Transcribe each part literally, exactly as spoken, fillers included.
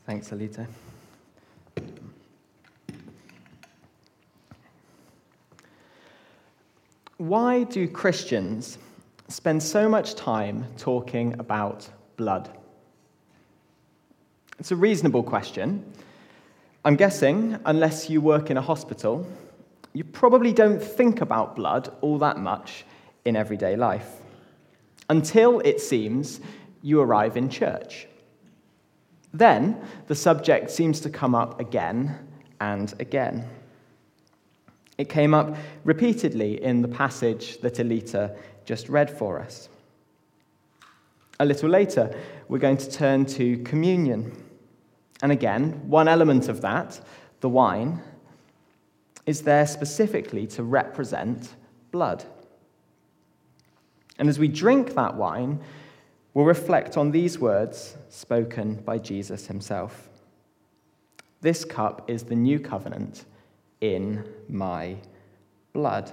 Thanks, Alita. Why do Christians spend so much time talking about blood? It's a reasonable question. I'm guessing, unless you work in a hospital, you probably don't think about blood all that much in everyday life, until, it seems, you arrive in church. Then, the subject seems to come up again and again. It came up repeatedly in the passage that Alita just read for us. A little later, we're going to turn to communion. And again, one element of that, the wine, is there specifically to represent blood. And as we drink that wine, we'll reflect on these words spoken by Jesus himself. This cup is the new covenant in my blood.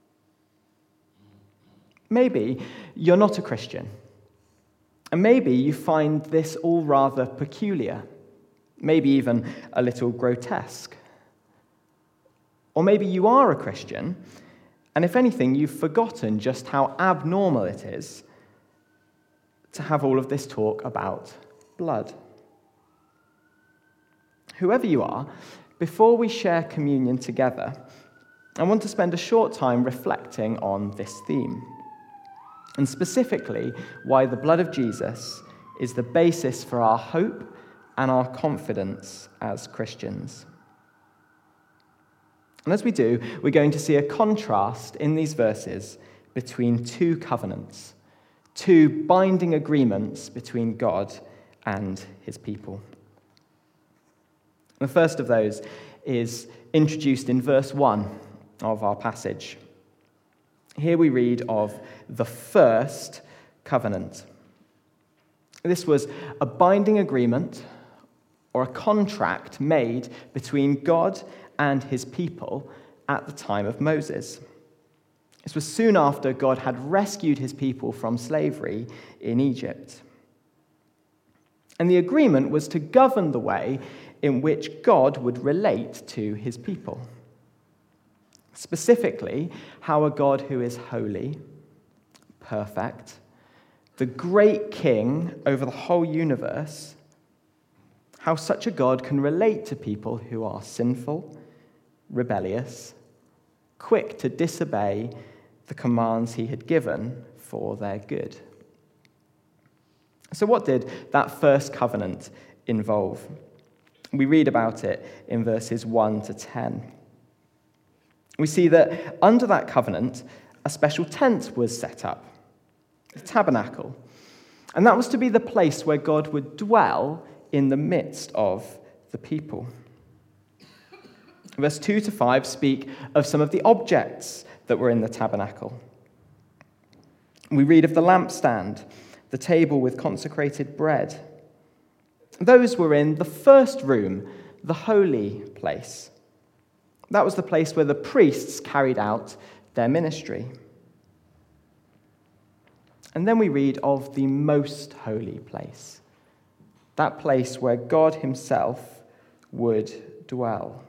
Maybe you're not a Christian, and maybe you find this all rather peculiar, maybe even a little grotesque. Or maybe you are a Christian, and if anything, you've forgotten just how abnormal it is to have all of this talk about blood. Whoever you are, before we share communion together, I want to spend a short time reflecting on this theme, and specifically why the blood of Jesus is the basis for our hope and our confidence as Christians. And as we do, we're going to see a contrast in these verses between two covenants, two binding agreements between God and his people. The first of those is introduced in verse one of our passage. Here we read of the first covenant. This was a binding agreement or a contract made between God and his people at the time of Moses. This was soon after God had rescued his people from slavery in Egypt. And the agreement was to govern the way in which God would relate to his people. Specifically, how a God who is holy, perfect, the great king over the whole universe, how such a God can relate to people who are sinful, rebellious, quick to disobey the commands he had given for their good. So what did that first covenant involve? We read about it in verses one to ten. We see that under that covenant, a special tent was set up, the tabernacle. And that was to be the place where God would dwell in the midst of the people. Verse two to five speak of some of the objects that were in the tabernacle. We read of the lampstand, the table with consecrated bread. Those were in the first room, the holy place. That was the place where the priests carried out their ministry. And then we read of the most holy place, that place where God himself would dwell.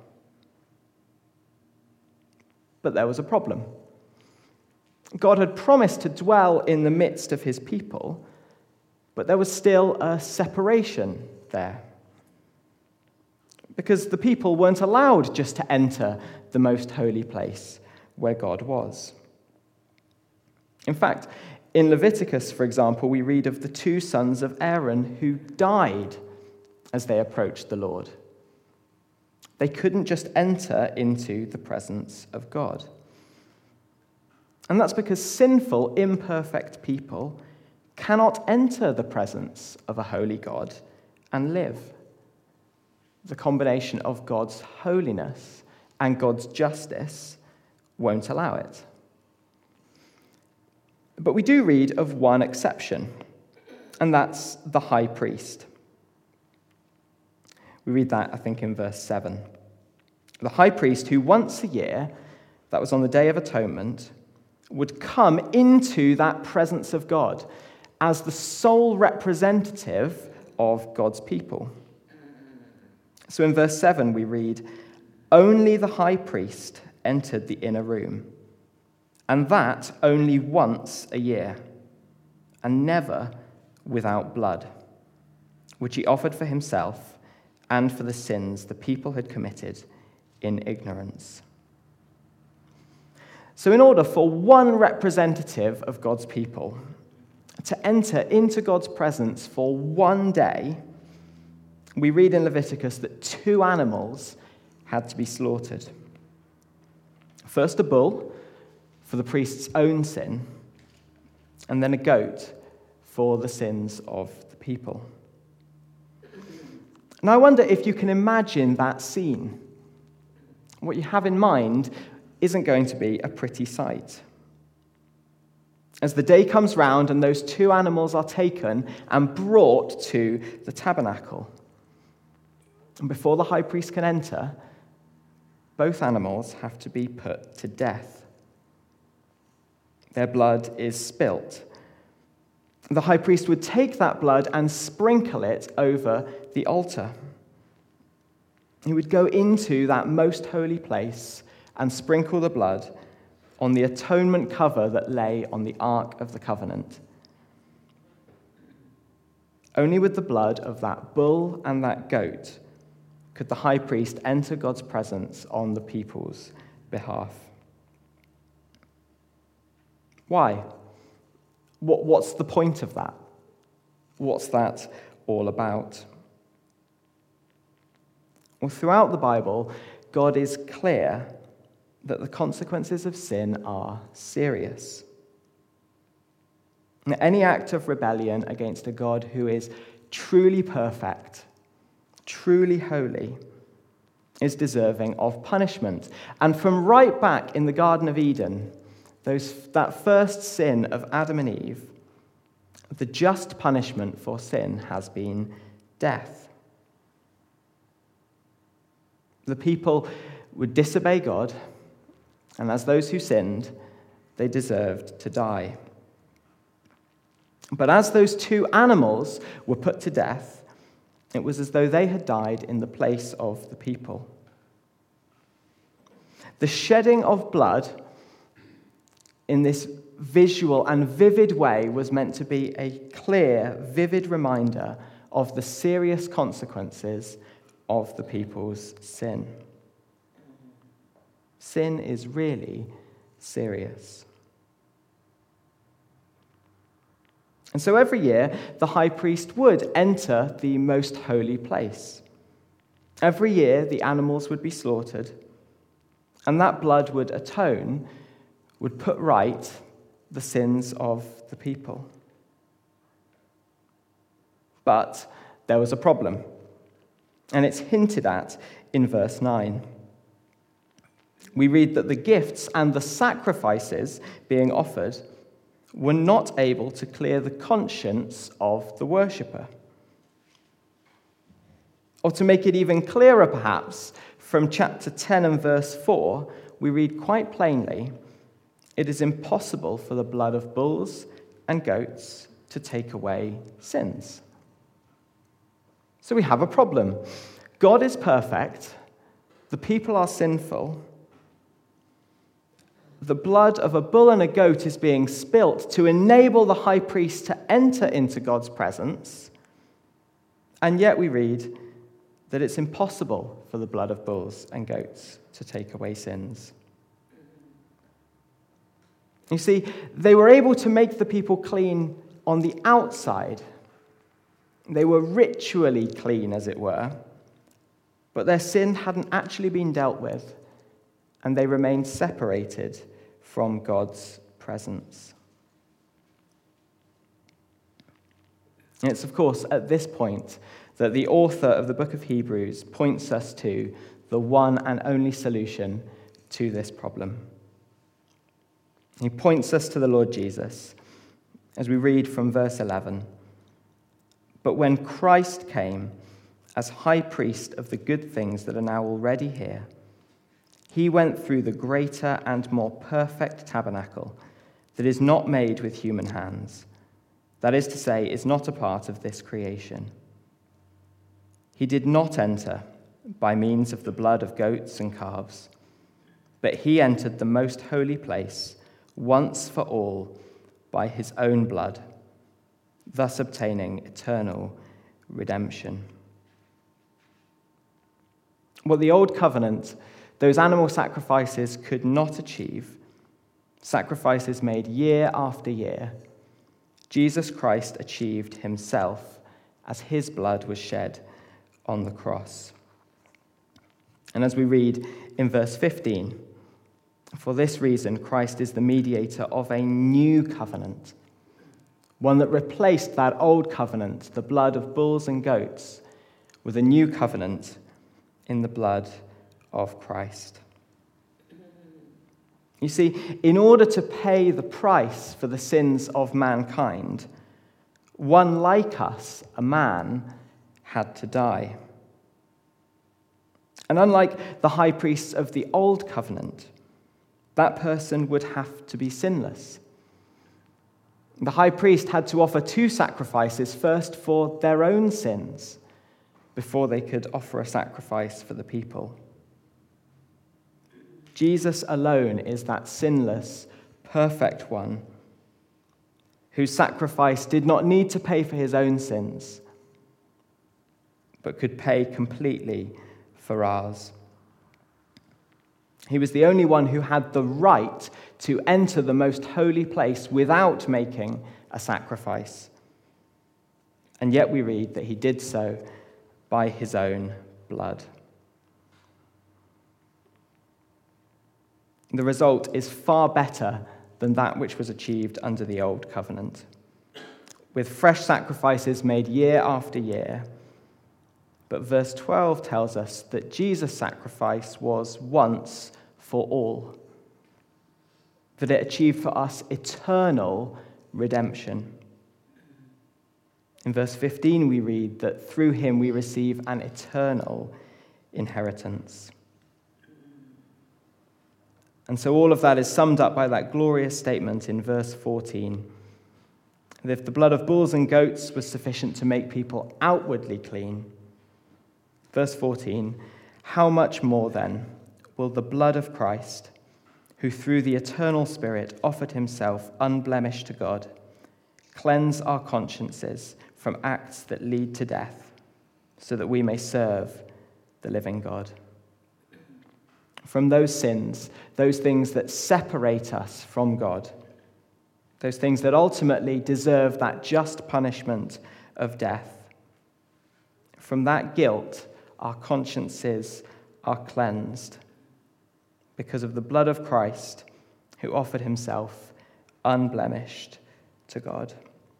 But there was a problem. God had promised to dwell in the midst of his people, but there was still a separation there. Because the people weren't allowed just to enter the most holy place where God was. In fact, in Leviticus, for example, we read of the two sons of Aaron who died as they approached the Lord. They couldn't just enter into the presence of God. And that's because sinful, imperfect people cannot enter the presence of a holy God and live. The combination of God's holiness and God's justice won't allow it. But we do read of one exception, and that's the high priest. We read that, I think, in verse seven. The high priest who once a year, that was on the Day of Atonement, would come into that presence of God as the sole representative of God's people. So in verse seven we read, "Only the high priest entered the inner room, and that only once a year, and never without blood, which he offered for himself and for the sins the people had committed in ignorance." So in order for one representative of God's people to enter into God's presence for one day, we read in Leviticus that two animals had to be slaughtered. First a bull for the priest's own sin, and then a goat for the sins of the people. Now I wonder if you can imagine that scene. What you have in mind isn't going to be a pretty sight. As the day comes round and those two animals are taken and brought to the tabernacle, and before the high priest can enter, both animals have to be put to death. Their blood is spilt. The high priest would take that blood and sprinkle it over the altar. He would go into that most holy place and sprinkle the blood on the atonement cover that lay on the Ark of the Covenant. Only with the blood of that bull and that goat could the high priest enter God's presence on the people's behalf. Why? What, what's the point of that? What's that all about? Well, throughout the Bible, God is clear that the consequences of sin are serious. Any act of rebellion against a God who is truly perfect, truly holy, is deserving of punishment. And from right back in the Garden of Eden, those, that first sin of Adam and Eve, the just punishment for sin has been death. The people would disobey God, and as those who sinned, they deserved to die. But as those two animals were put to death, it was as though they had died in the place of the people. The shedding of blood in this visual and vivid way was meant to be a clear, vivid reminder of the serious consequences of the people's sin. Sin is really serious. And so every year, the high priest would enter the most holy place. Every year, the animals would be slaughtered, and that blood would atone, would put right the sins of the people. But there was a problem, and it's hinted at in verse nine. We read that the gifts and the sacrifices being offered were not able to clear the conscience of the worshipper. Or to make it even clearer, perhaps, from chapter ten and verse four, we read quite plainly, it is impossible for the blood of bulls and goats to take away sins. So we have a problem. God is perfect. The people are sinful. The blood of a bull and a goat is being spilt to enable the high priest to enter into God's presence. And yet we read that it's impossible for the blood of bulls and goats to take away sins. You see, they were able to make the people clean on the outside. They were ritually clean, as it were, but their sin hadn't actually been dealt with, and they remained separated from God's presence. And it's, of course, at this point that the author of the book of Hebrews points us to the one and only solution to this problem. He points us to the Lord Jesus, as we read from verse eleven. But when Christ came as high priest of the good things that are now already here, he went through the greater and more perfect tabernacle that is not made with human hands, that is to say, is not a part of this creation. He did not enter by means of the blood of goats and calves, but he entered the most holy place once for all by his own blood, thus obtaining eternal redemption. What the old covenant, those animal sacrifices, could not achieve, sacrifices made year after year, Jesus Christ achieved himself as his blood was shed on the cross. And as we read in verse fifteen, for this reason Christ is the mediator of a new covenant, one that replaced that old covenant, the blood of bulls and goats, with a new covenant in the blood of Christ. You see, in order to pay the price for the sins of mankind, one like us, a man, had to die. And unlike the high priests of the old covenant, that person would have to be sinless. The high priest had to offer two sacrifices, first for their own sins, before they could offer a sacrifice for the people. Jesus alone is that sinless, perfect one whose sacrifice did not need to pay for his own sins, but could pay completely for ours. He was the only one who had the right to enter the most holy place without making a sacrifice. And yet we read that he did so by his own blood. The result is far better than that which was achieved under the old covenant. With fresh sacrifices made year after year. But verse twelve tells us that Jesus' sacrifice was once for all, that it achieved for us eternal redemption. In verse fifteen, we read that through him we receive an eternal inheritance. And so all of that is summed up by that glorious statement in verse fourteen. That if the blood of bulls and goats was sufficient to make people outwardly clean, verse fourteen, how much more then will the blood of Christ, who through the eternal Spirit offered himself unblemished to God, cleanse our consciences from acts that lead to death, so that we may serve the living God. From those sins, those things that separate us from God, those things that ultimately deserve that just punishment of death. From that guilt, our consciences are cleansed because of the blood of Christ, who offered himself unblemished to God.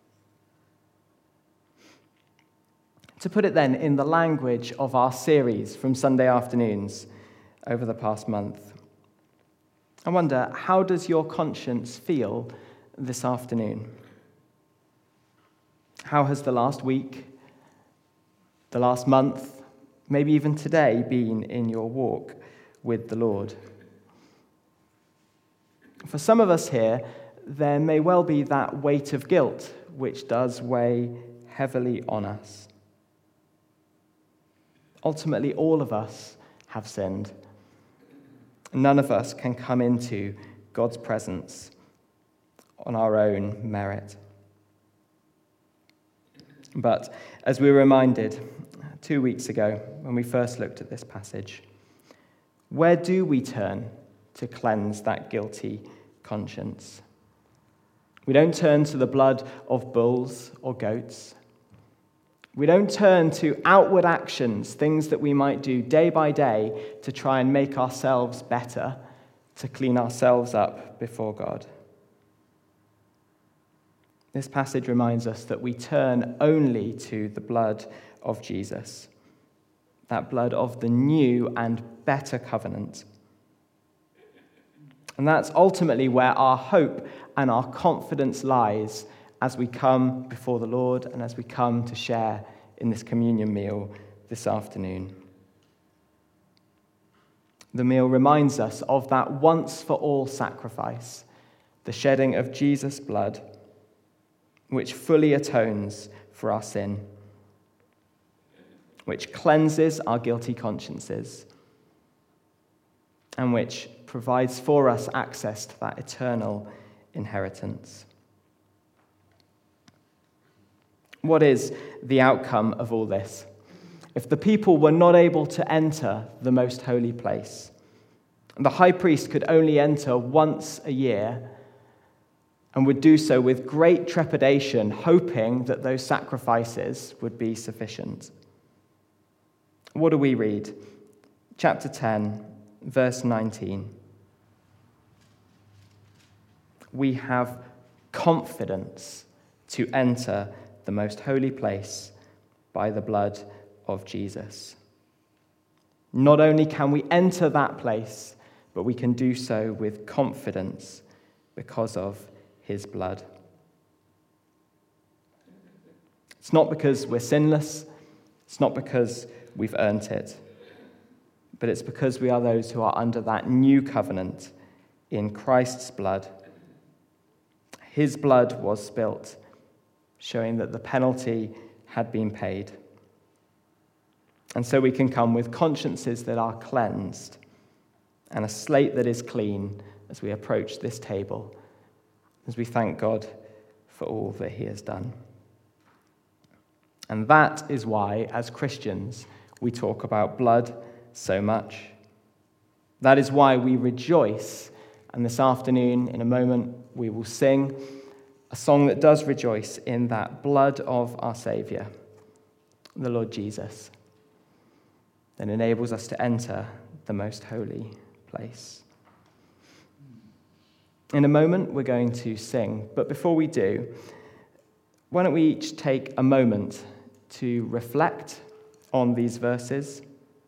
To put it then in the language of our series from Sunday afternoons over the past month, I wonder, how does your conscience feel this afternoon? How has the last week, the last month, maybe even today been in your walk with the Lord? For some of us here, there may well be that weight of guilt which does weigh heavily on us. Ultimately, all of us have sinned. None of us can come into God's presence on our own merit. But as we were reminded two weeks ago when we first looked at this passage, where do we turn to cleanse that guilty conscience? We don't turn to the blood of bulls or goats. We don't turn to outward actions, things that we might do day by day to try and make ourselves better, to clean ourselves up before God. This passage reminds us that we turn only to the blood of Jesus, that blood of the new and better covenant. And that's ultimately where our hope and our confidence lies as we come before the Lord and as we come to share in this communion meal this afternoon. The meal reminds us of that once-for-all sacrifice, the shedding of Jesus' blood, which fully atones for our sin. which cleanses our guilty consciences, and which provides for us access to that eternal inheritance. What is the outcome of all this? If the people were not able to enter the most holy place, the high priest could only enter once a year and would do so with great trepidation, hoping that those sacrifices would be sufficient. What do we read? Chapter ten, verse nineteen. We have confidence to enter the most holy place by the blood of Jesus. Not only can we enter that place, but we can do so with confidence because of his blood. It's not because we're sinless. It's not because we've earned it. But it's because we are those who are under that new covenant in Christ's blood. His blood was spilt, showing that the penalty had been paid. And so we can come with consciences that are cleansed and a slate that is clean as we approach this table, as we thank God for all that he has done. And that is why, as Christians, we talk about blood so much. That is why we rejoice. And this afternoon, in a moment, we will sing a song that does rejoice in that blood of our Saviour, the Lord Jesus, that enables us to enter the most holy place. In a moment, we're going to sing, but before we do, why don't we each take a moment to reflect on these verses?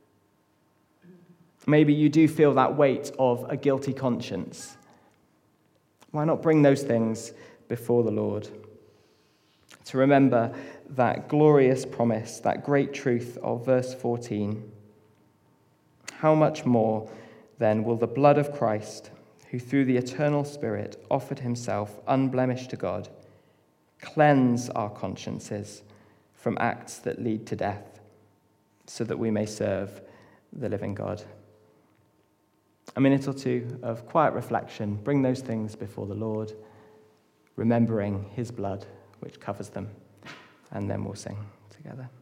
Maybe you do feel that weight of a guilty conscience. Why not bring those things before the Lord? To remember that glorious promise, that great truth of verse fourteen. How much more, then, will the blood of Christ, who through the eternal Spirit offered himself unblemished to God, cleanse our consciences from acts that lead to death, so that we may serve the living God? A minute or two of quiet reflection. Bring those things before the Lord, remembering his blood which covers them, and then we'll sing together.